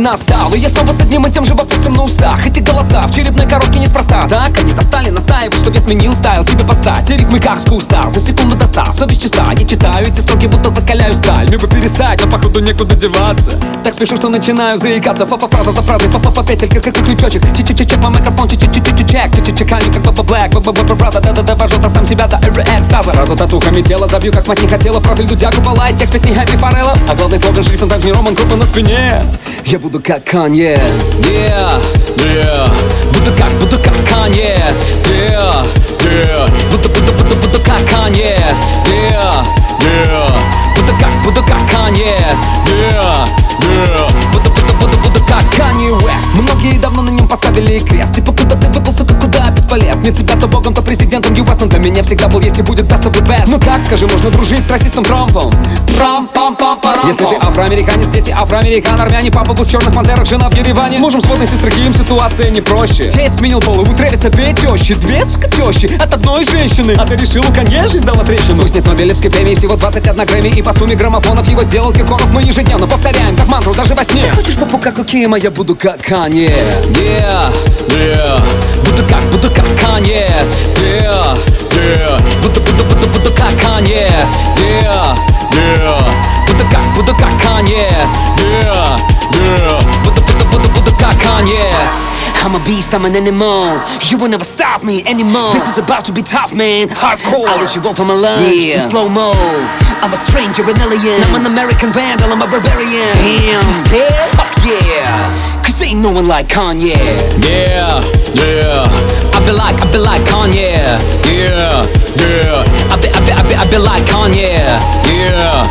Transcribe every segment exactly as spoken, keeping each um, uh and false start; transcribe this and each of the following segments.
настал, и я снова с одним и тем же вопросом на устах. Эти голоса в черепной коробке неспроста. Так они достали, настаивают, чтоб я сменил стайл, себе подстать. И ритмы как устал, за секунду достал, совесть чиста. Я читаю эти строки, будто закаляю сталь. Мне бы перестать, но походу некуда деваться. Так спешу, что начинаю заикаться. Фа-фа фраза за фразой, па-па-па петелька, как крючочек. Чи-чи-чи-чек, мой микрофон, чи-чи-чи-чи-чек. Чи-чи-чекаю, как баба-блэк, баба-баба-брата. Да-да-да, вожу за сам себя до экстаза. Сразу татухами тело забью, как мать не хотела. Профиль Дудя, купола и текст песни Хэппи Фаррелла. А главный слоган шрифтом Times New Roman круто на спине. Я буду как Канье. Yeah, yeah. Буду как, буду как Канье. Yeah, yeah. Буду, буду, буду, буду как Канье. Yeah, yeah. Буду как, буду как Канье. Yeah, yeah. Буду, буду, буду, буду как Канье Уэст. Многие давно на нем поставили крест. Типа куда ты выпал, сука, куда опять полез? Не тебя то богом, то президентом ю эс. Но для меня всегда был, есть и будет best of the best. Ну как, скажи, можно дружить с расистом Трампом? Трам-пам-пам-парам. Если ты афроамериканец, дети афроамерикан, армяне, папа был в черных пантерах, жена в Ереване. С мужем сводной сестры им ситуация не проще. Тесть сменил пол, и у Трэвиса две тещи. Две, сука, тещи от одной женщины. А ты решил, у Канье жизнь дала трещину. Пусть нет Нобелевской премии, всего двадцать одна Грэмми. И по сумме граммофонов его сделал Киркоров. Мы ежедневно повторяем, как мантру, даже во сне. Ты хочешь папу как у Кима, я буду как Канье. Yeah, yeah. Буду как, буду как Канье. Yeah, yeah. Буду, буду, буду, буду как Канье. Yeah, yeah. Буду как, буду как Канье. Yeah, yeah. Буду, буду, буду, буду как Канье. I'm a beast, I'm an animal. You will never stop me anymore. This is about to be tough, man. Hardcore. I'll let you go for my lunch yeah. in slow-mo. I'm a stranger, an alien. I'm an American vandal, I'm a barbarian. Damn, you scared? Fuck yeah. Cause ain't no one like Kanye. Yeah, yeah. I be like, I be like Kanye. Yeah, yeah. I be, I be, I be, I be like Kanye. Yeah,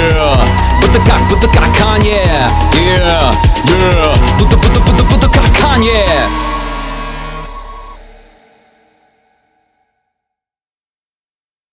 yeah. Буду как, буду как Kanye. Yeah, yeah. Буду, буду, буду, буду как Kanye.